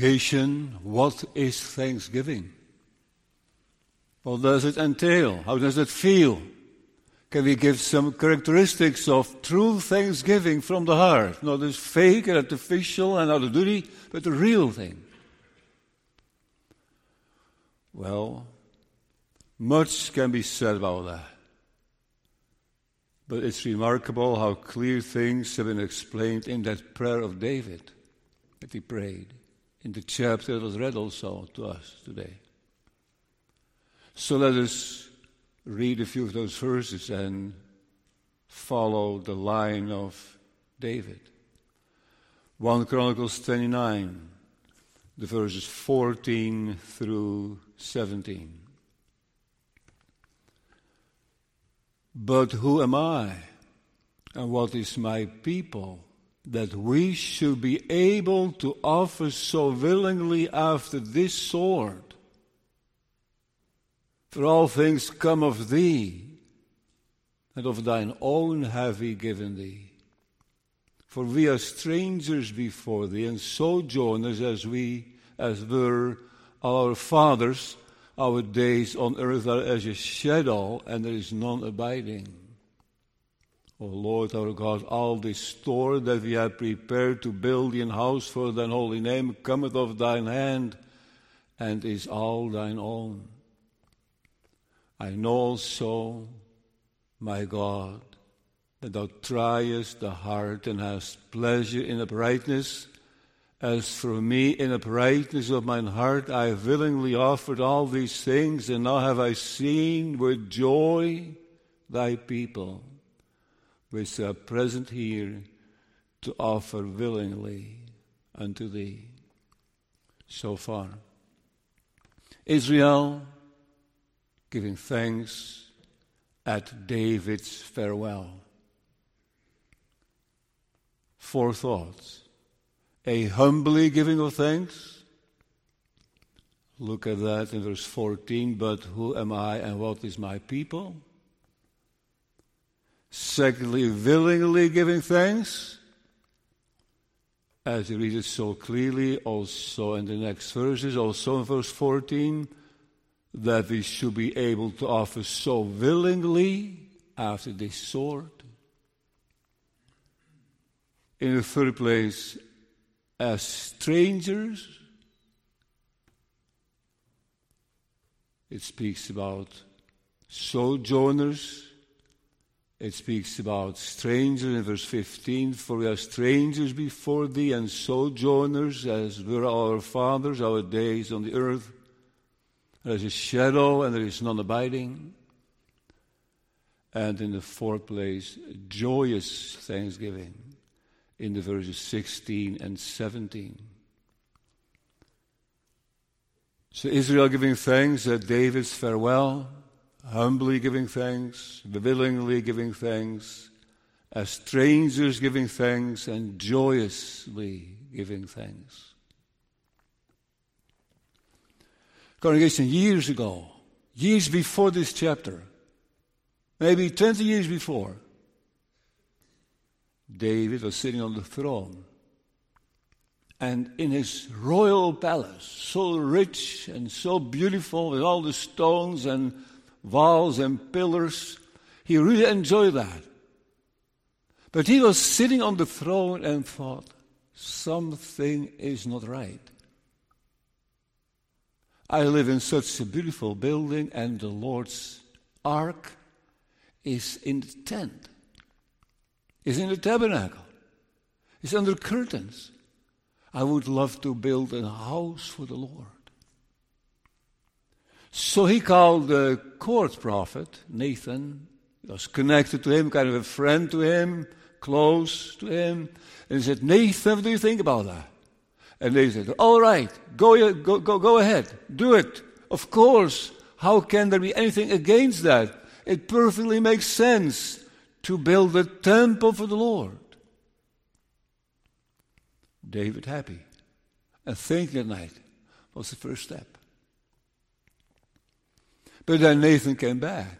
Congregation, what is thanksgiving? What does it entail? How does it feel? Can we give some characteristics of true thanksgiving from the heart? Not this fake and artificial and out of duty, but the real thing. Well, much can be said about that. But it's remarkable how clear things have been explained in that prayer of David that he prayed in the chapter that was read also to us today. So let us read a few of those verses and follow the line of David. 1 Chronicles 29, the verses 14 through 17. But who am I, and what is my people, that we should be able to offer so willingly after this sword? For all things come of thee, and of thine own have we given thee. For we are strangers before thee, and sojourners as were our fathers. Our days on earth are as a shadow, and there is none abiding. O Lord our God, all this store that we have prepared to build thee an house for thine holy name cometh of thine hand, and is all thine own. I know also, my God, that thou triest the heart and hast pleasure in uprightness. As for me, in uprightness of mine heart, I have willingly offered all these things, and now have I seen with joy thy people, which are present here, to offer willingly unto thee. So far, Israel giving thanks at David's farewell. 4 thoughts. A humbly giving of thanks. Look at that in verse 14. But who am I and what is my people? Secondly, willingly giving thanks. As you read it so clearly, also in the next verses, also in verse 14, that we should be able to offer so willingly after this sword. In the third place, as strangers, it speaks about sojourners. It speaks about strangers in verse 15. For we are strangers before thee and sojourners, as were our fathers, our days on the earth. There is a shadow and there is none abiding. And in the fourth place, joyous thanksgiving in the verses 16 and 17. So Israel giving thanks at David's farewell, humbly giving thanks, willingly giving thanks, as strangers giving thanks, and joyously giving thanks. Congregation, years ago, years before this chapter, maybe 20 years before, David was sitting on the throne. And in his royal palace, so rich and so beautiful with all the stones and walls and pillars, he really enjoyed that. But he was sitting on the throne and thought, something is not right. I live in such a beautiful building, and the Lord's ark is in the tent, is in the tabernacle, is under curtains. I would love to build a house for the Lord. So he called the court prophet, Nathan. He was connected to him, kind of a friend to him, close to him. And he said, Nathan, what do you think about that? And they said, all right, go ahead, do it. Of course, how can there be anything against that? It perfectly makes sense to build a temple for the Lord. David happy. And thinking at night was the first step. But then Nathan came back.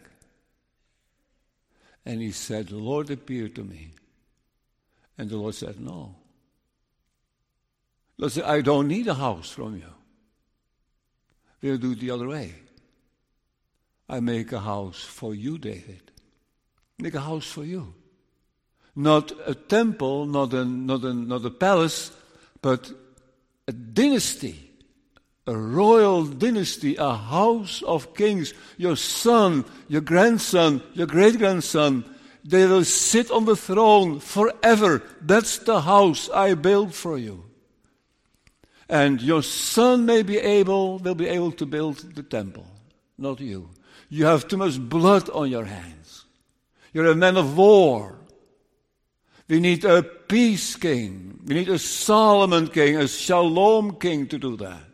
And he said, the Lord appeared to me. And the Lord said, no. God said, I don't need a house from you. We'll do it the other way. I make a house for you, David. Make a house for you. Not a temple, not a palace, but a dynasty, a royal dynasty, a house of kings. Your son, your grandson, your great-grandson, they will sit on the throne forever. That's the house I built for you. And your son will be able to build the temple, not you. You have too much blood on your hands. You're a man of war. We need a peace king. We need a Solomon king, a Shalom king to do that.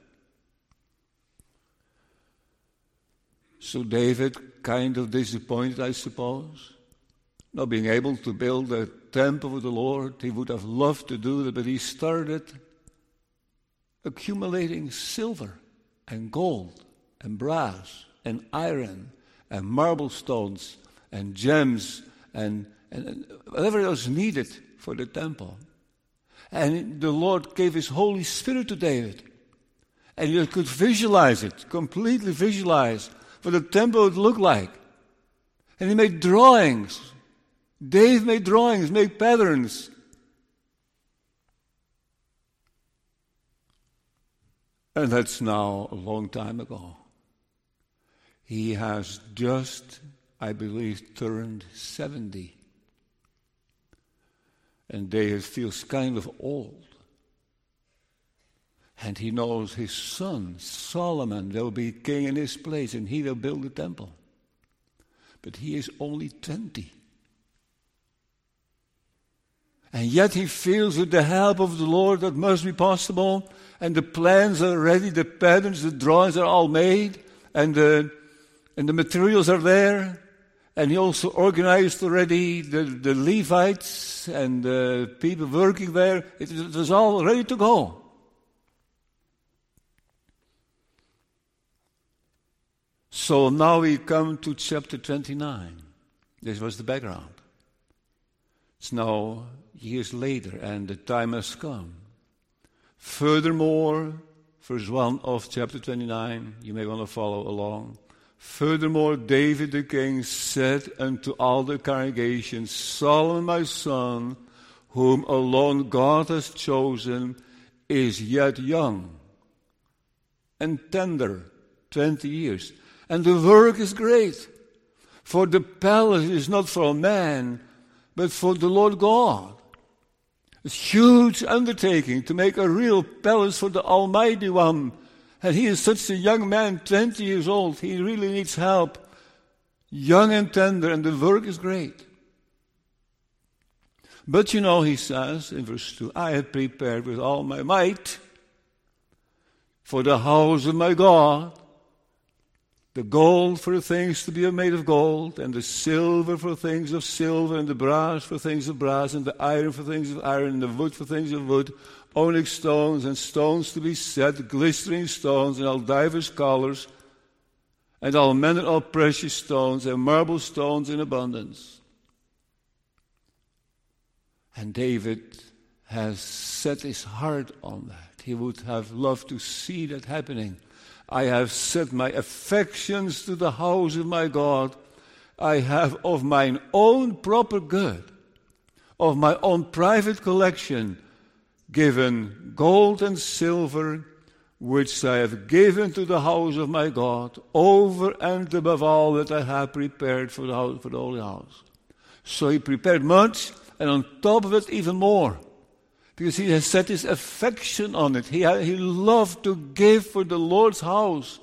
So David, kind of disappointed, I suppose, not being able to build a temple for the Lord. He would have loved to do that, but he started accumulating silver and gold and brass and iron and marble stones and gems and whatever else needed for the temple. And the Lord gave His Holy Spirit to David. And you could visualize it, completely visualize what the temple would look like. And he made drawings. Dave made drawings, made patterns. And that's now a long time ago. He has just, I believe, turned 70. And David feels kind of old. And he knows his son, Solomon, will be king in his place, and he will build the temple. But he is only 20. And yet he feels with the help of the Lord that must be possible, and the plans are ready, the patterns, the drawings are all made, and the materials are there. And he also organized already the Levites and the people working there. It was all ready to go. So now we come to chapter 29. This was the background. It's now years later, and the time has come. Furthermore, verse 1 of chapter 29, you may want to follow along. Furthermore, David the king said unto all the congregation, Solomon my son, whom alone God has chosen, is yet young and tender, 20 years. And the work is great, for the palace is not for man, but for the Lord God. It's a huge undertaking to make a real palace for the Almighty One. And he is such a young man, 20 years old. He really needs help. Young and tender, and the work is great. But you know, he says in verse 2, I have prepared with all my might for the house of my God, the gold for things to be made of gold, and the silver for things of silver, and the brass for things of brass, and the iron for things of iron, and the wood for things of wood, onyx stones and stones to be set, glistering stones, and all divers colors, and all manner of precious stones, and marble stones in abundance. And David has set his heart on that. He would have loved to see that happening. I have set my affections to the house of my God. I have of mine own proper good, of my own private collection, given gold and silver, which I have given to the house of my God, over and above all that I have prepared for the holy house. So he prepared much, and on top of it even more, because he has set his affection on it. He loved to give for the Lord's house.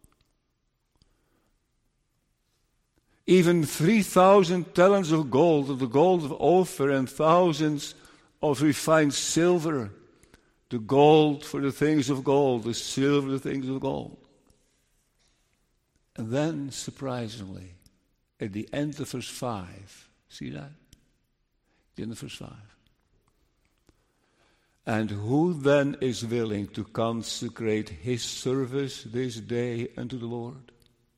Even 3,000 talents of gold, of the gold of Ophir, and thousands of refined silver. The gold for the things of gold, the silver for the things of gold. And then, surprisingly, at the end of verse 5, see that? The end of verse 5. And who then is willing to consecrate his service this day unto the Lord?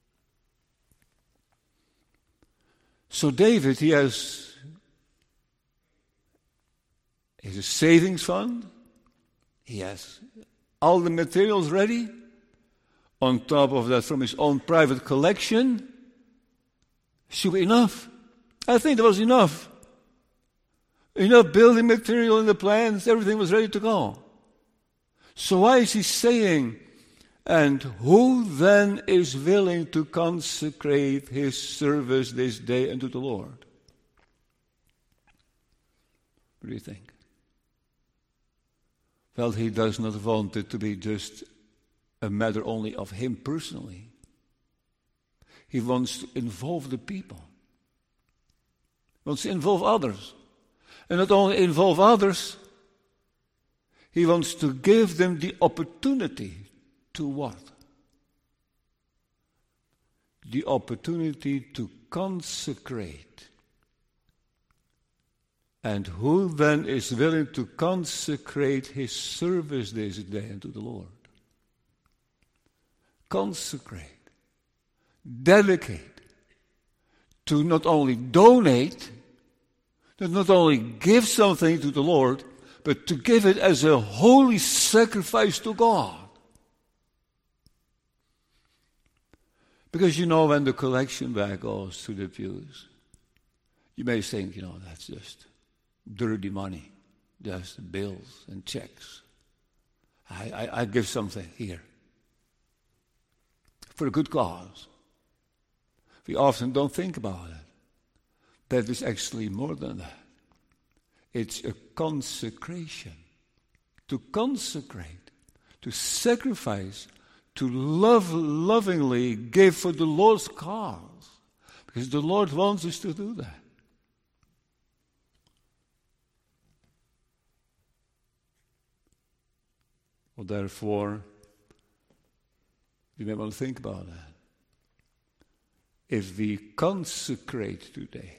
So David, he has a savings fund. He has all the materials ready. On top of that, from his own private collection, should be enough. I think there was enough. Enough building material in the plans, everything was ready to go. So why is he saying, and who then is willing to consecrate his service this day unto the Lord? What do you think? Well, he does not want it to be just a matter only of him personally. He wants to involve the people. He wants to involve others. And not only involve others, he wants to give them the opportunity to what? The opportunity to consecrate. And who then is willing to consecrate his service this day unto the Lord? Consecrate, dedicate, to not only donate, to not only give something to the Lord, but to give it as a holy sacrifice to God. Because when the collection bag goes to the pews, you may think, that's just dirty money, just bills and checks. I give something here for a good cause. We often don't think about it. That is actually more than that. It's a consecration. To consecrate, to sacrifice, to lovingly give for the Lord's cause. Because the Lord wants us to do that. Well, therefore, you may want to think about that. If we consecrate today,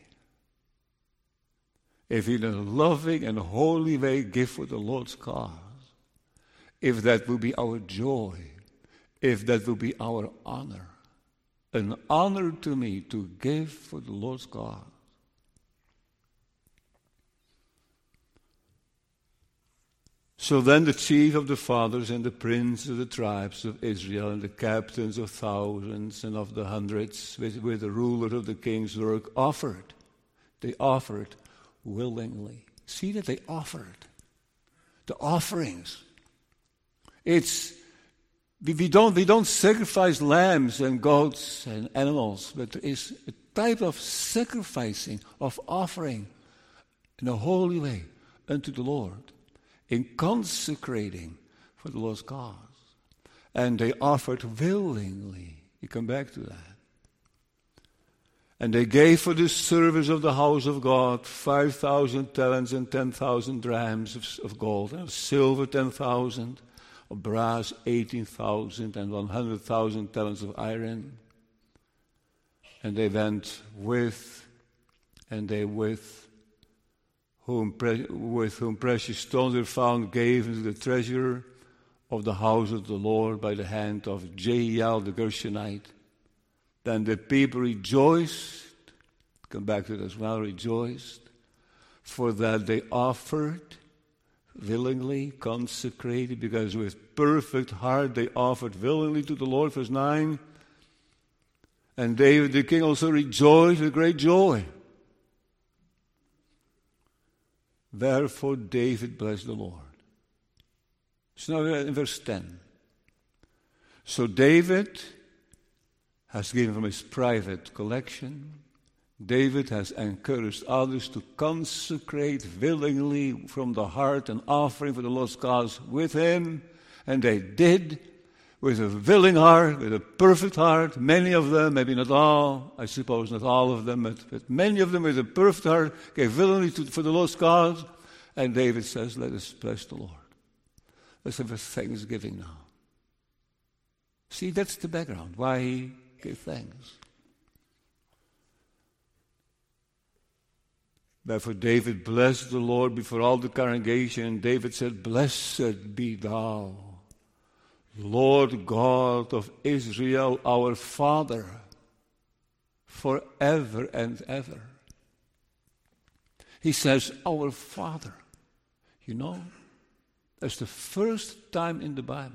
if in a loving and holy way give for the Lord's cause, if that will be our joy, if that will be our honor, an honor to me to give for the Lord's cause. So then the chief of the fathers and the prince of the tribes of Israel and the captains of thousands and of the hundreds with the ruler of the king's work offered. They offered willingly. See that they offered. The offerings. We don't sacrifice lambs and goats and animals, but there is a type of sacrificing, of offering in a holy way unto the Lord, in consecrating for the Lord's cause. And they offered willingly. You come back to that. And they gave for the service of the house of God 5,000 talents and 10,000 drams of gold, and of silver 10,000, of brass 18,000, and 100,000 talents of iron. And they went with whom precious stones were found, gave into the treasure of the house of the Lord by the hand of Jehiel the Gershonite. Then the people rejoiced, come back to it as well, rejoiced, for that they offered willingly, consecrated, because with perfect heart they offered willingly to the Lord, verse 9. And David the king also rejoiced with great joy. Therefore David blessed the Lord. So now in verse 10. So David has given from his private collection. David has encouraged others to consecrate willingly from the heart an offering for the Lord's cause with him. And they did, with a willing heart, with a perfect heart. Many of them, maybe not all, I suppose not all of them, but many of them with a perfect heart gave willingly for the Lord's cause. And David says, let us bless the Lord. Let's have a thanksgiving now. See, that's the background, why he gave thanks. Therefore David blessed the Lord before all the congregation, and David said, blessed be thou, Lord God of Israel, our Father, forever and ever. He says, our Father. You know, That's the first time in the Bible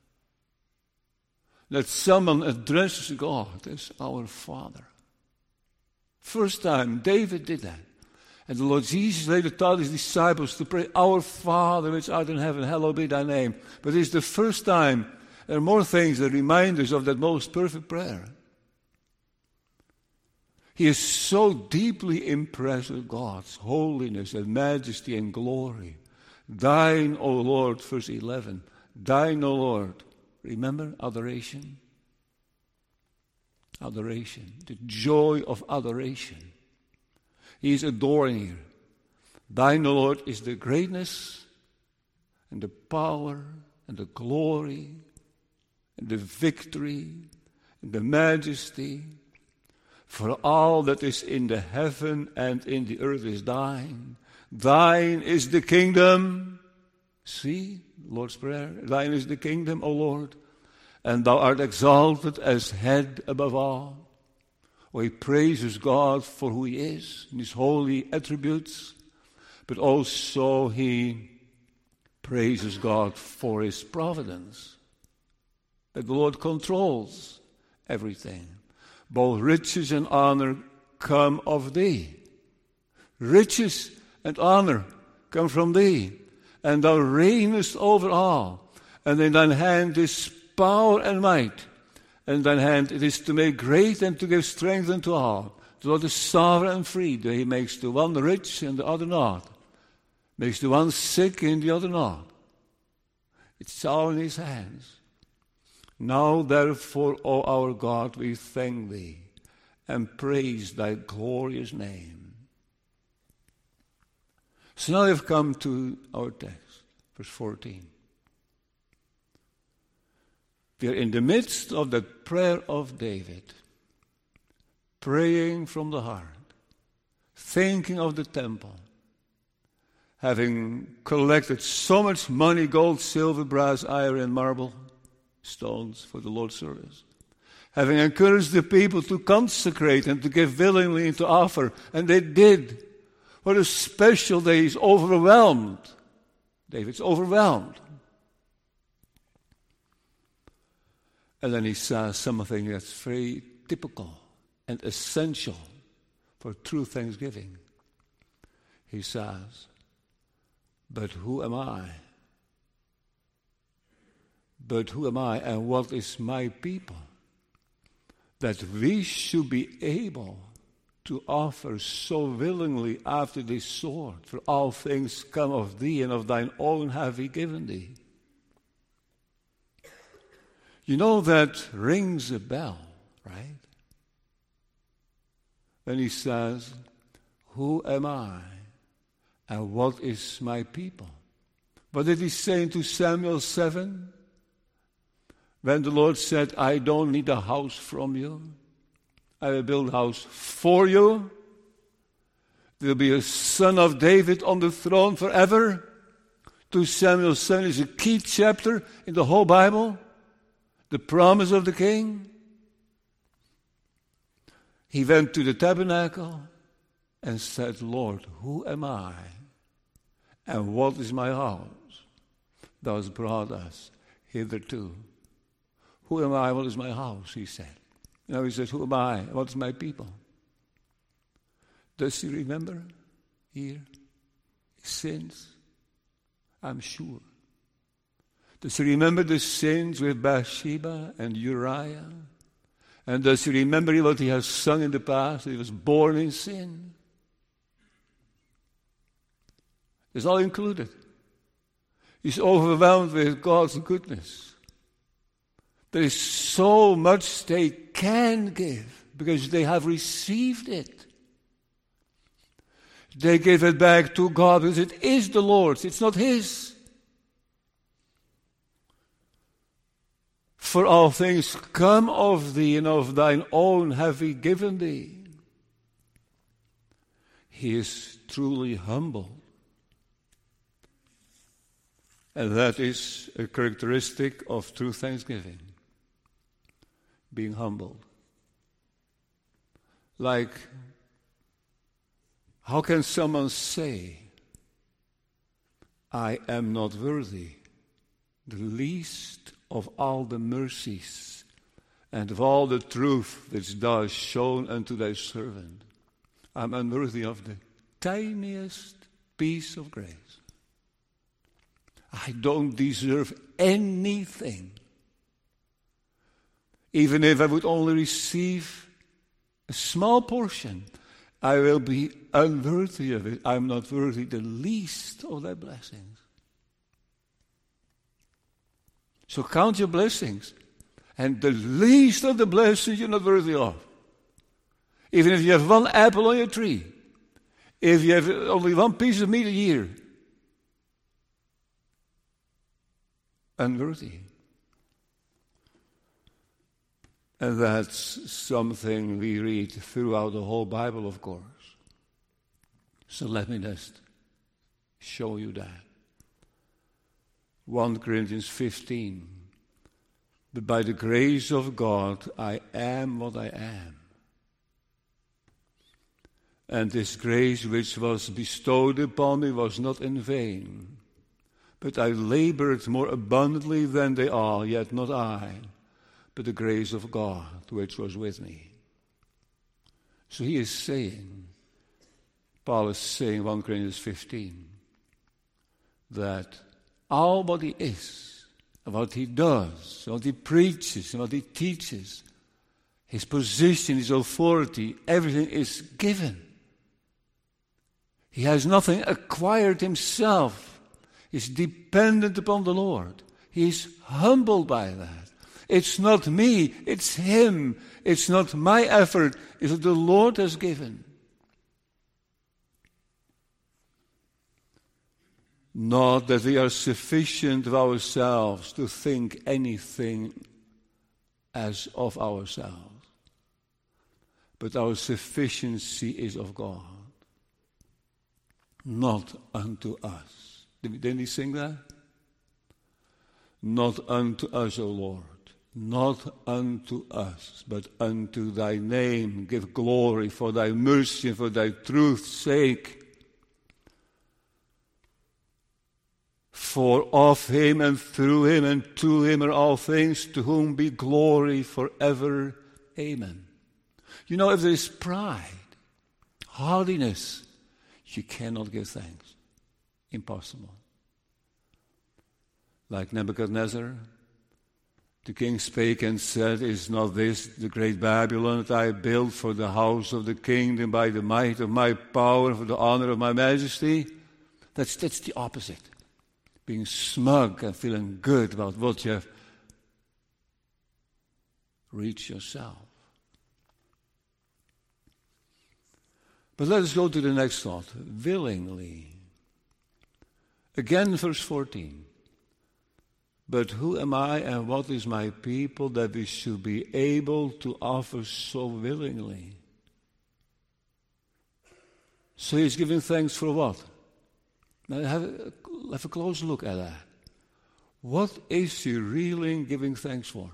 that someone addresses God as our Father. First time David did that. And the Lord Jesus later taught his disciples to pray, Our Father which art in heaven, hallowed be thy name. But it's the first time. There are more things that remind us of that most perfect prayer. He is so deeply impressed with God's holiness and majesty and glory. Thine, O Lord, verse 11. Thine, O Lord. Remember adoration? Adoration. The joy of adoration. He is adoring here. Thine, O Lord, is the greatness and the power and the glory and the victory and the majesty. For all that is in the heaven and in the earth is thine. Thine is the kingdom. See, Lord's Prayer. Thine is the kingdom, O Lord. And thou art exalted as head above all. Oh, he praises God for who he is, in his holy attributes. But also he praises God for his providence. That the Lord controls everything. Both riches and honor come of thee. Riches and honor come from thee. And thou reignest over all. And in thine hand is power and might. And in thine hand it is to make great and to give strength unto all. The Lord is sovereign and free. He makes the one rich and the other not. Makes the one sick and the other not. It's all in his hands. Now, therefore, O our God, we thank thee and praise thy glorious name. So now we've come to our text, verse 14. We are in the midst of the prayer of David, praying from the heart, thinking of the temple, having collected so much money, gold, silver, brass, iron, and marble, stones for the Lord's service. Having encouraged the people to consecrate and to give willingly and to offer. And they did. What a special day. He's overwhelmed. David's overwhelmed. And then he says something that's very typical and essential for true thanksgiving. He says, but who am I? But who am I and what is my people? That we should be able to offer so willingly after this sword. For all things come of thee, and of thine own have we given thee. You know that rings a bell, right? When he says, who am I and what is my people? What did he say in 2 Samuel 7? When the Lord said, I don't need a house from you. I will build a house for you. There will be a son of David on the throne forever. 2 Samuel 7 is a key chapter in the whole Bible. The promise of the king. He went to the tabernacle and said, Lord, who am I? And what is my house? Thou hast brought us hitherto. Who am I? What is my house? He said. Now he says, who am I? What is my people? Does he remember here his sins? I'm sure. Does he remember the sins with Bathsheba and Uriah? And does he remember what he has sung in the past? He was born in sin. It's all included. He's overwhelmed with God's goodness. There is so much they can give because they have received it. They give it back to God because it is the Lord's. It's not His. For all things come of thee, and of thine own have we given thee. He is truly humble. And that is a characteristic of true thanksgiving. Being humbled. Like, how can someone say, I am not worthy, the least of all the mercies and of all the truth which thou hast shown unto thy servant. I am unworthy of the tiniest piece of grace. I don't deserve anything. Even if I would only receive a small portion, I will be unworthy of it. I am not worthy the least of thy blessings. So count your blessings. And the least of the blessings you're not worthy of. Even if you have one apple on your tree. If you have only one piece of meat a year. Unworthy. And that's something we read throughout the whole Bible, of course. So let me just show you that. 1 Corinthians 15. But by the grace of God, I am what I am. And this grace which was bestowed upon me was not in vain. But I labored more abundantly than they all, yet not I, but the grace of God which was with me. So he is saying, Paul is saying, 1 Corinthians 15, that all what he is, and what he does, what he preaches, and what he teaches, his position, his authority, everything is given. He has nothing acquired himself. He's dependent upon the Lord. He is humbled by that. It's not me, it's him. It's not my effort, it's what the Lord has given. Not that we are sufficient of ourselves to think anything as of ourselves, but our sufficiency is of God, not unto us. Didn't he sing that? Not unto us, O Lord. Not unto us, but unto thy name give glory for thy mercy and for thy truth's sake. For of him and through him and to him are all things, to whom be glory forever. Amen. You know, if there is pride, haughtiness, you cannot give thanks. Impossible. Like Nebuchadnezzar, the king spake and said, Is not this the great Babylon that I built for the house of the kingdom by the might of my power and for the honor of my majesty? That's the opposite. Being smug and feeling good about what you have reached yourself. But let us go to the next thought. Willingly. Again, verse 14. But who am I and what is my people that we should be able to offer so willingly? So he's giving thanks for what? Now have a close look at that. What is he really giving thanks for?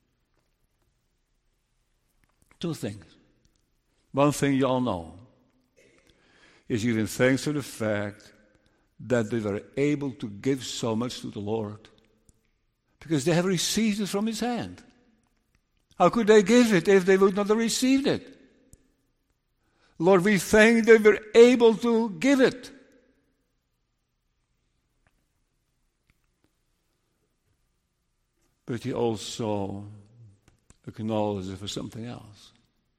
Two things. One thing you all know. He's giving thanks for the fact that they were able to give so much to the Lord. Because they have received it from his hand. How could they give it if they would not have received it? Lord, we thank they were able to give it. But he also acknowledged it for something else.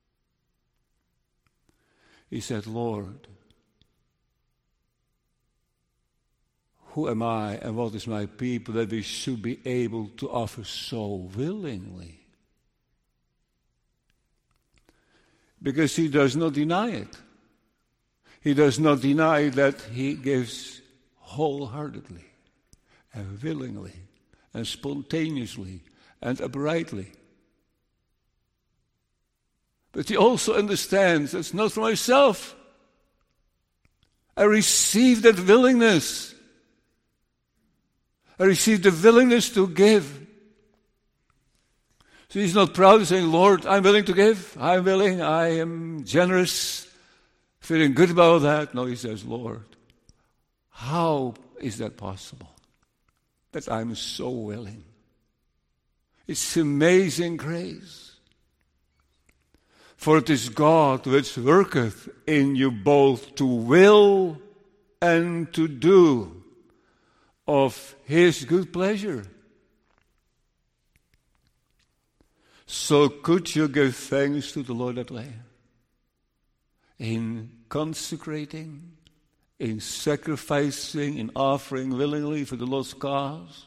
He said, Lord, who am I and what is my people that we should be able to offer so willingly? Because he does not deny it. He does not deny that he gives wholeheartedly and willingly and spontaneously and uprightly. But he also understands it's not for myself. I receive that willingness. I received the willingness to give. So he's not proud of saying, Lord, I'm willing to give. I'm willing. I am generous. Feeling good about that. No, he says, Lord, how is that possible? That I'm so willing. It's amazing grace. For it is God which worketh in you both to will and to do of his good pleasure. So could you give thanks to the Lord that way? In consecrating, in sacrificing, in offering willingly for the Lord's cause.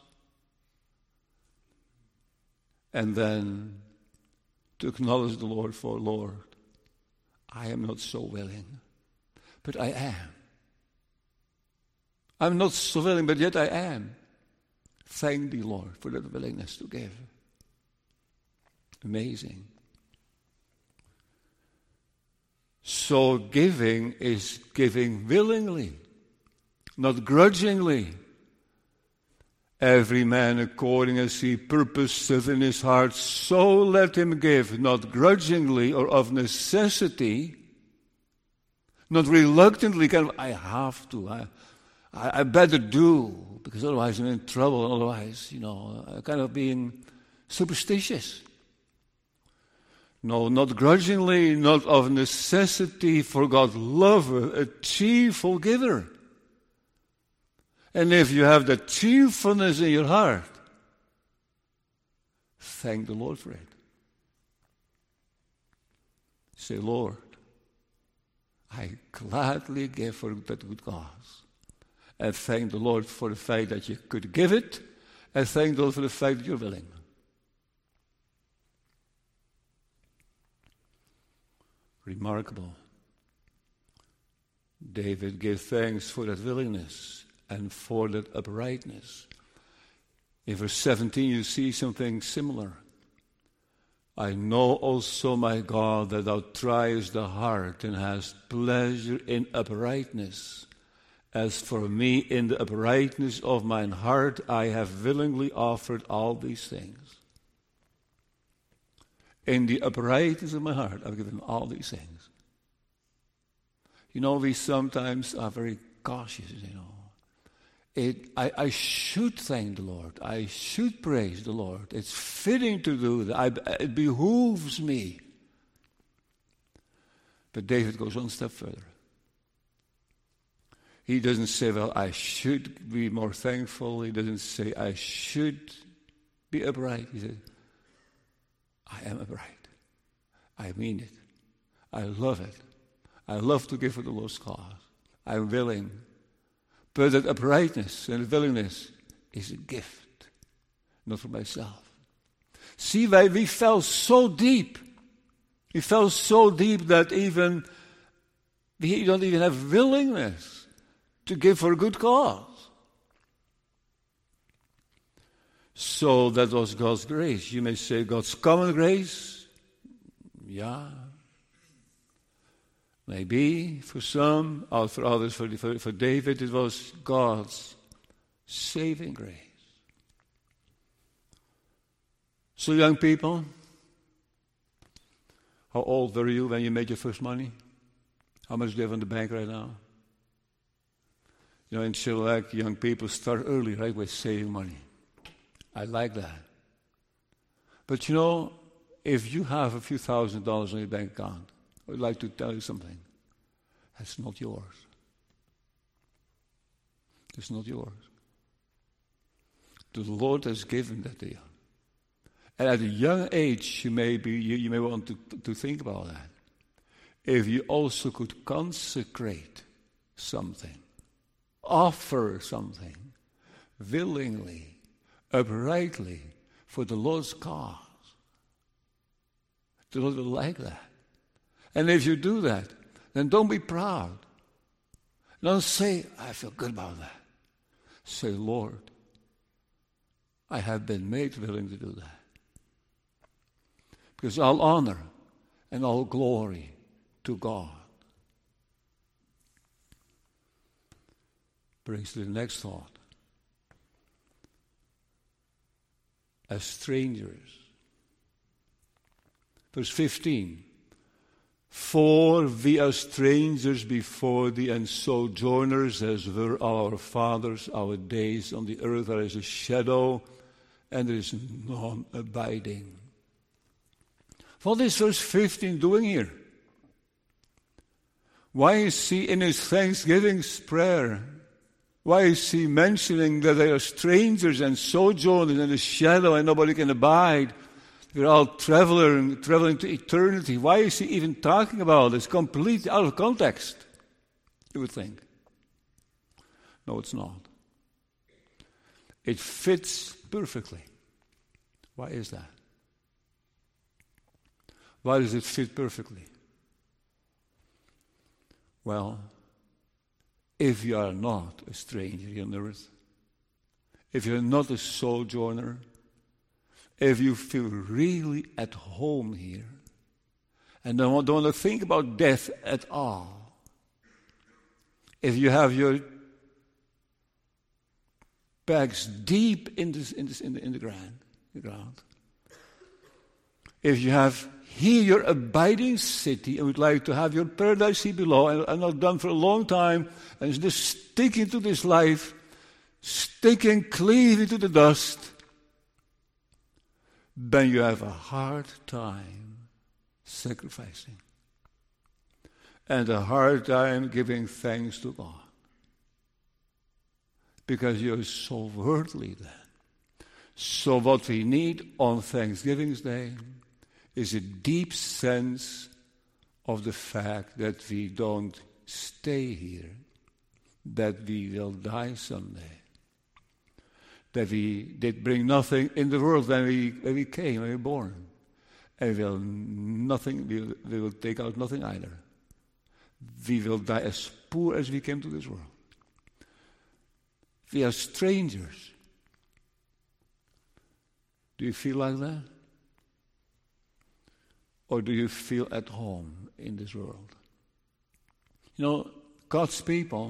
And then to acknowledge the Lord for, Lord, I am not so willing, but I am. I'm not so willing, but yet I am. Thank thee, Lord, for that willingness to give. Amazing. So giving is giving willingly, not grudgingly. Every man according as he purposeth in his heart, so let him give, not grudgingly or of necessity, not reluctantly, kind of, I have to, I better do, because otherwise I'm in trouble, otherwise, kind of being superstitious. No, not grudgingly, not of necessity, for God loveth a cheerful giver. And if you have that cheerfulness in your heart, thank the Lord for it. Say, Lord, I gladly give for that good cause. And thank the Lord for the fact that you could give it, and thank the Lord for the fact that you're willing. Remarkable. David gave thanks for that willingness and for that uprightness. In verse 17 you see something similar. I know also, my God, that thou triest the heart and hast pleasure in uprightness. As for me, in the uprightness of mine heart, I have willingly offered all these things. In the uprightness of my heart, I've given all these things. We sometimes are very cautious, I should thank the Lord. I should praise the Lord. It's fitting to do that. It behooves me. But David goes one step further. He doesn't say, well, I should be more thankful. He doesn't say, I should be upright. He says, I am upright. I mean it. I love it. I love to give for the Lord's cause. I'm willing. But that uprightness and willingness is a gift, not for myself. See, we fell so deep. We fell so deep that even we don't even have willingness to give for a good cause. So that was God's grace. You may say God's common grace. Yeah. Maybe for some, or for others, for David, it was God's saving grace. So young people, how old were you when you made your first money? How much do you have in the bank right now? In Chilliwack, young people start early, right, with saving money. I like that. But if you have a few $1,000s on your bank account, I would like to tell you something. That's not yours. It's not yours. The Lord has given that to you. And at a young age, you may want to think about that. If you also could consecrate something, offer something, willingly, uprightly, for the Lord's cause, the Lord will like that. And if you do that, then don't be proud. Don't say, I feel good about that. Say, Lord, I have been made willing to do that. Because all honor and all glory to God. Brings to the next thought. As strangers. Verse 15. For we are strangers before thee, and sojourners as were our fathers. Our days on the earth are as a shadow, and there is none abiding. What is verse 15 doing here? Why is he in his thanksgiving prayer? Why is he mentioning that they are strangers and sojourners in the shadow and nobody can abide? We're all traveling to eternity. Why is he even talking about this? Completely out of context, you would think. No, it's not. It fits perfectly. Why is that? Why does it fit perfectly? Well, if you are not a stranger on earth, if you're not a sojourner, if you feel really at home here and don't want to think about death at all, if you have your bags deep in the ground, if you have here your abiding city and would like to have your paradise here below and not done for a long time and just sticking to this life, sticking, cleaving to the dust, then you have a hard time sacrificing and a hard time giving thanks to God because you're so worldly then. So what we need on Thanksgiving's Day is a deep sense of the fact that we don't stay here, that we will die someday. That we did bring nothing in the world when we came, when we were born. And we will take out nothing either. We will die as poor as we came to this world. We are strangers. Do you feel like that? Or do you feel at home in this world? You know, God's people,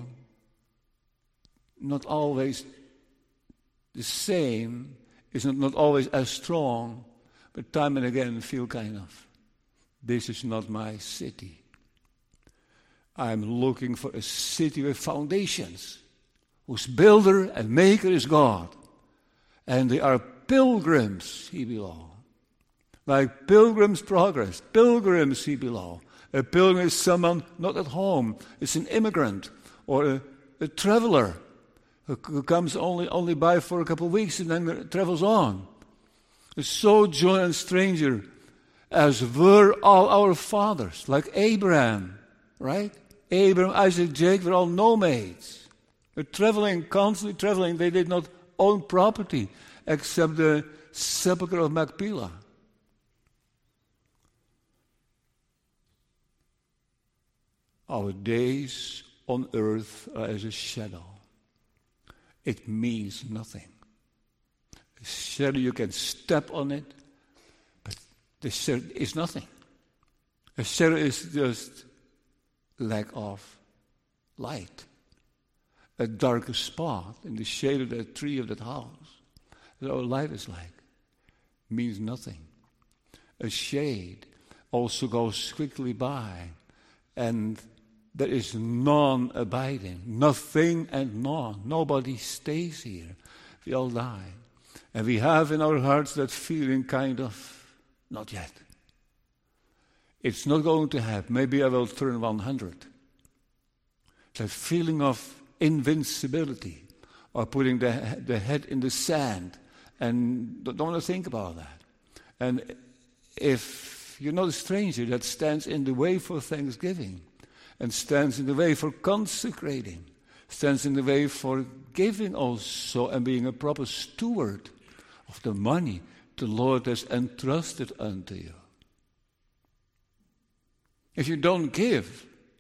not always the same, is not always as strong, but time and again feel kind of, this is not my city. I'm looking for a city with foundations, whose builder and maker is God. And they are pilgrims, he belongs. Like Pilgrim's Progress, pilgrims he belongs. A pilgrim is someone not at home. It's an immigrant or a traveler who comes only by for a couple of weeks and then travels on. A sojourner and stranger, as were all our fathers, like Abraham, right? Abraham, Isaac, Jacob were all nomads. They're traveling, constantly traveling. They did not own property except the sepulchre of Machpelah. Our days on earth are as a shadow. It means nothing. A shadow, you can step on it, but the shadow is nothing. A shadow is just lack of light. A darker spot in the shade of that tree of that house. That our life is like. Means nothing. A shade also goes quickly by, and there is none abiding. Nothing and none. Nobody stays here. We all die. And we have in our hearts that feeling kind of, not yet. It's not going to happen. Maybe I will turn 100. That feeling of invincibility, or putting the head in the sand, and don't want to think about that. And if you're not a stranger, that stands in the way for thanksgiving, and stands in the way for consecrating, stands in the way for giving also, and being a proper steward of the money the Lord has entrusted unto you. If you don't give,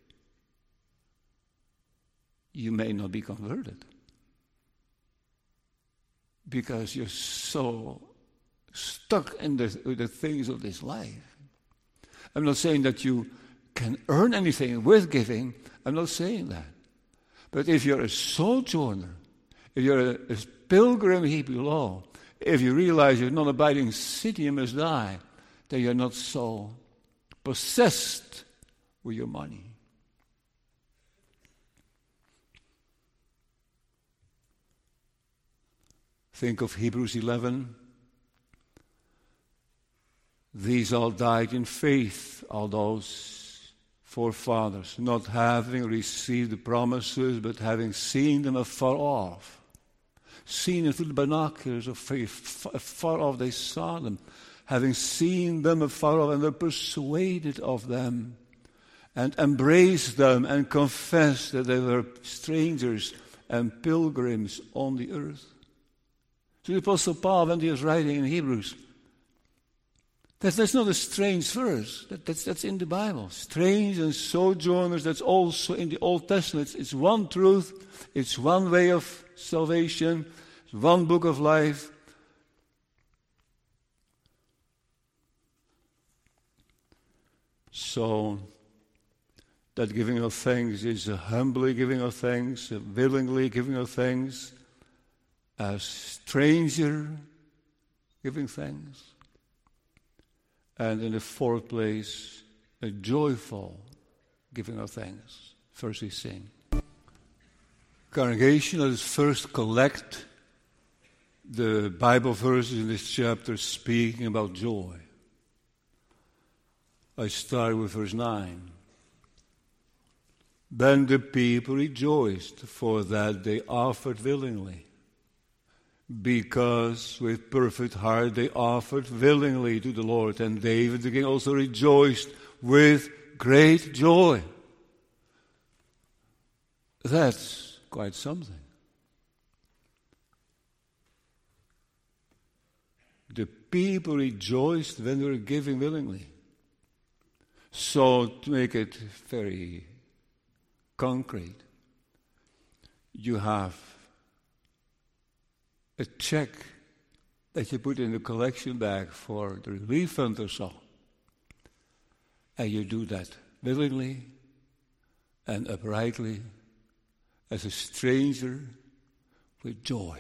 you may not be converted, because you're so stuck in the things of this life. I'm not saying that you can earn anything with giving. I'm not saying that. But if you're a sojourner, if you're a pilgrim here below, if you realize you're not abiding city, you must die, then you're not so possessed with your money. Think of Hebrews 11. These all died in faith, all those forefathers, not having received the promises, but having seen them afar off. Seen them through the binoculars of faith, afar off they saw them. Having seen them afar off, and were persuaded of them, and embraced them, and confessed that they were strangers and pilgrims on the earth. So the Apostle Paul, when he was writing in Hebrews, that's not a strange verse. That's in the Bible. Strange and sojourners, that's also in the Old Testament. It's one truth. It's one way of salvation. It's one book of life. So, that giving of thanks is a humbly giving of thanks, a willingly giving of thanks, a stranger giving thanks. And in the fourth place, a joyful giving of thanks. First we sing. Congregation, let us first collect the Bible verses in this chapter speaking about joy. I start with verse 9. Then the people rejoiced, for that they offered willingly. Because with perfect heart they offered willingly to the Lord. And David the king also rejoiced with great joy. That's quite something. The people rejoiced when they were giving willingly. So to make it very concrete, you have a check that you put in the collection bag for the relief fund or so. And you do that willingly and uprightly as a stranger with joy.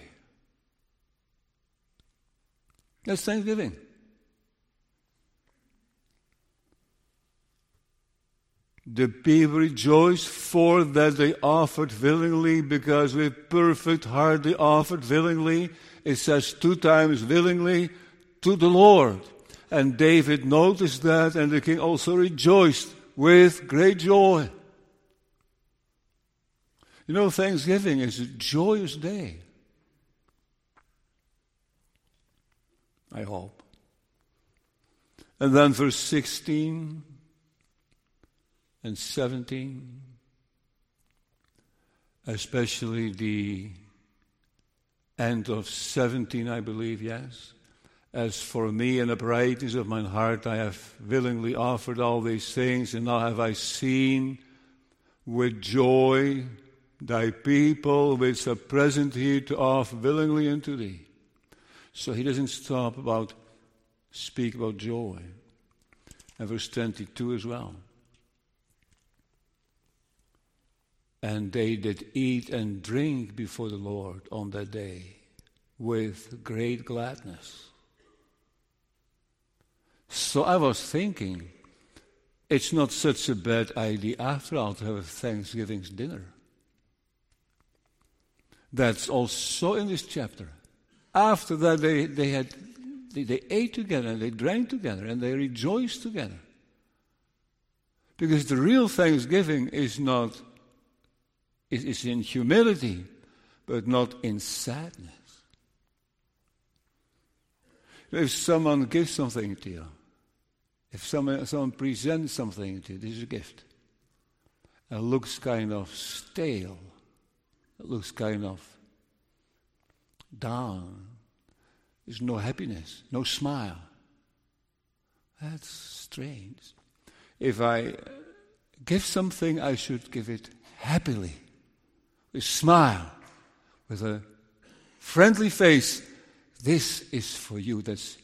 That's Thanksgiving. The people rejoiced, for that they offered willingly, because with perfect heart they offered willingly. It says 2 times willingly to the Lord. And David noticed that, and the king also rejoiced with great joy. You know, Thanksgiving is a joyous day. I hope. And then verse 16 and 17, especially the end of 17, I believe, yes. As for me and uprightness of mine heart, I have willingly offered all these things, and now have I seen with joy thy people which are present here to offer willingly unto thee. So he doesn't speak about joy. And verse 22 as well. And they did eat and drink before the Lord on that day with great gladness. So I was thinking, it's not such a bad idea after all to have a Thanksgiving dinner. That's also in this chapter. After that, they ate together and they drank together and they rejoiced together. Because the real Thanksgiving is in humility, but not in sadness. If someone gives something to you, if someone presents something to you, this is a gift. It looks kind of stale. It looks kind of down. There's no happiness, no smile. That's strange. If I give something, I should give it happily, with a smile, with a friendly face. This is for you.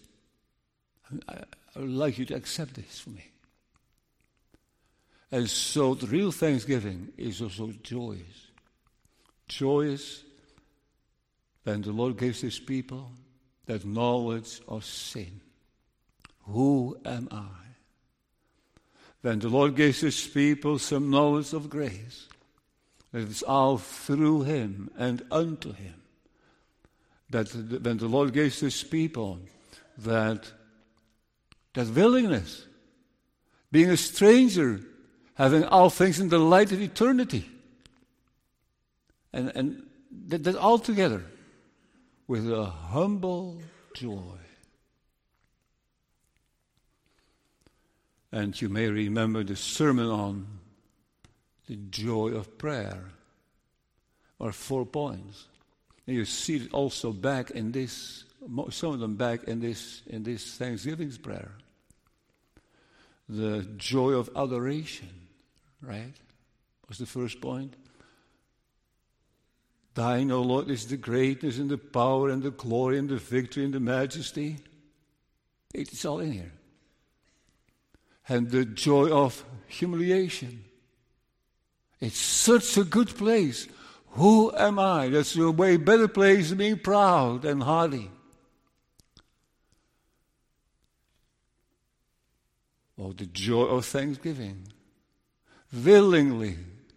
I would like you to accept this for me. And so the real Thanksgiving is also joyous. Joyous when the Lord gives his people that knowledge of sin. Who am I? when the Lord gives His people some knowledge of grace, that it's all through Him and unto Him. That when the Lord gives His people that willingness, being a stranger, having all things in the light of eternity, and that all together with a humble joy. And you may remember the sermon on the joy of prayer, or 4 points. And you see it also back in this, some of them back in this Thanksgiving's prayer. The joy of adoration, right? Was the first point. Thine, O Lord, is the greatness and the power and the glory and the victory and the majesty. It's all in here. And the joy of humiliation. It's such a good place. Who am I? That's a way better place than being proud and haughty. Oh, the joy of thanksgiving. Willingly.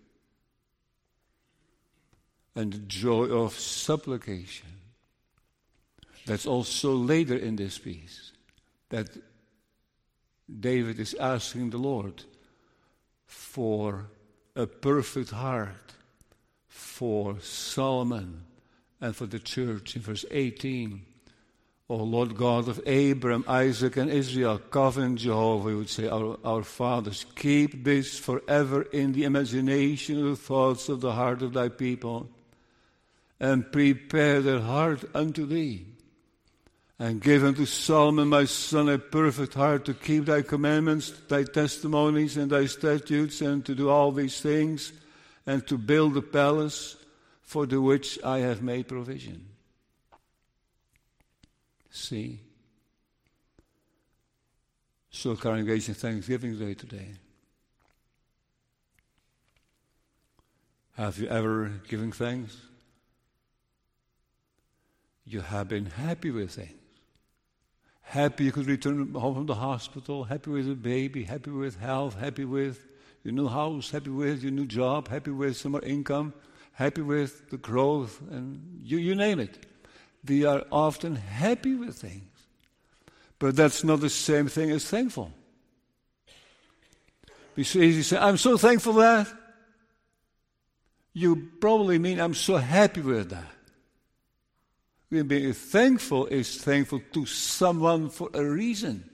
And the joy of supplication. That's also later in this piece. That David is asking the Lord for a perfect heart for Solomon and for the church. In verse 18, O Lord God of Abraham, Isaac, and Israel, covenant Jehovah, we would say, our fathers, keep this forever in the imagination of the thoughts of the heart of thy people, and prepare their heart unto thee. And give unto Solomon my son a perfect heart to keep thy commandments, thy testimonies, and thy statutes, and to do all these things, and to build the palace for the which I have made provision. See? So congregation, Thanksgiving Day today. Have you ever given thanks? You have been happy with things. Happy you could return home from the hospital, happy with a baby, happy with health, happy with your new house, happy with your new job, happy with some more income, happy with the growth, and you name it. We are often happy with things. But that's not the same thing as thankful. It's easy to say, I'm so thankful for that. You probably mean I'm so happy with that. Being thankful is thankful to someone for a reason.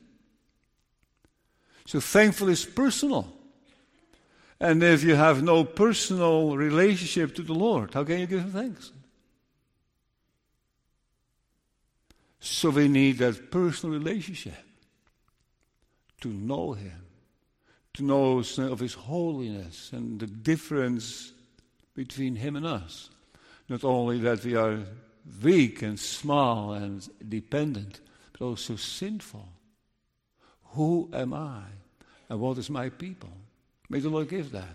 So thankful is personal. And if you have no personal relationship to the Lord, how can you give Him thanks? So we need that personal relationship to know Him, to know of His holiness and the difference between Him and us. Not only that we are weak and small and dependent, but also sinful. Who am I? And what is my people? May the Lord give that.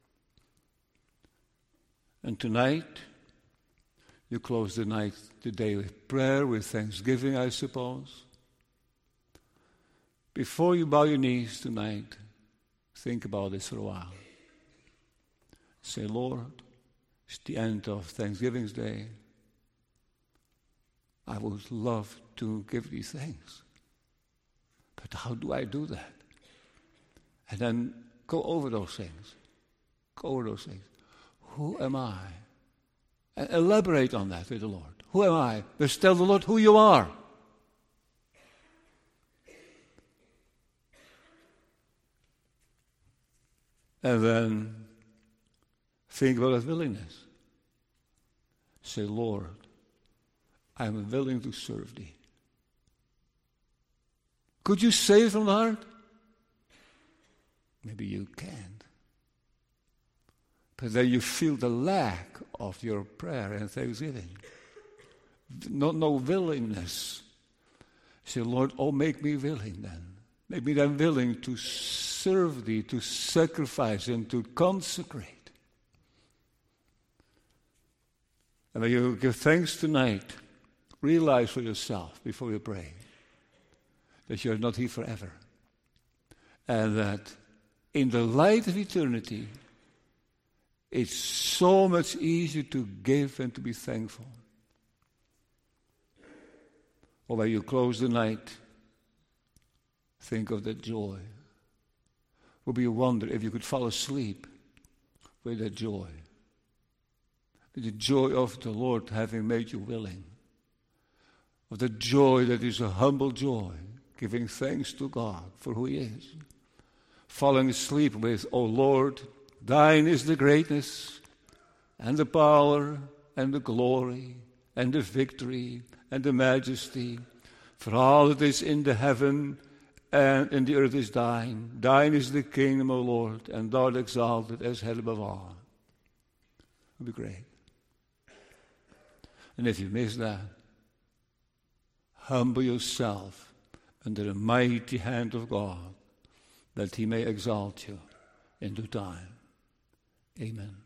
And tonight, you close the day with prayer, with thanksgiving, I suppose. Before you bow your knees tonight, think about this for a while. Say, Lord, it's the end of Thanksgiving's Day. I would love to give these thanks. But how do I do that? And then go over those things. Go over those things. Who am I? And elaborate on that with the Lord. Who am I? Just tell the Lord who you are. And then think about that willingness. Say, Lord, I am willing to serve Thee. Could you say it from the heart? Maybe you can't. But then you feel the lack of your prayer and thanksgiving. No willingness. Say, Lord, oh, make me willing then. Make me then willing to serve Thee, to sacrifice and to consecrate. And when you give thanks tonight, realize for yourself before you pray that you're not here forever. And that in the light of eternity, it's so much easier to give and to be thankful. Or when you close the night, think of that joy. Would be a wonder if you could fall asleep with that joy. The joy of the Lord having made you willing. Of the joy that is a humble joy, giving thanks to God for who He is. Falling asleep with, O Lord, thine is the greatness and the power and the glory and the victory and the majesty. For all that is in the heaven and in the earth is thine. Thine is the kingdom, O Lord, and thou art exalted as head above all. It would be great. And if you miss that, humble yourself under the mighty hand of God, that He may exalt you in due time. Amen.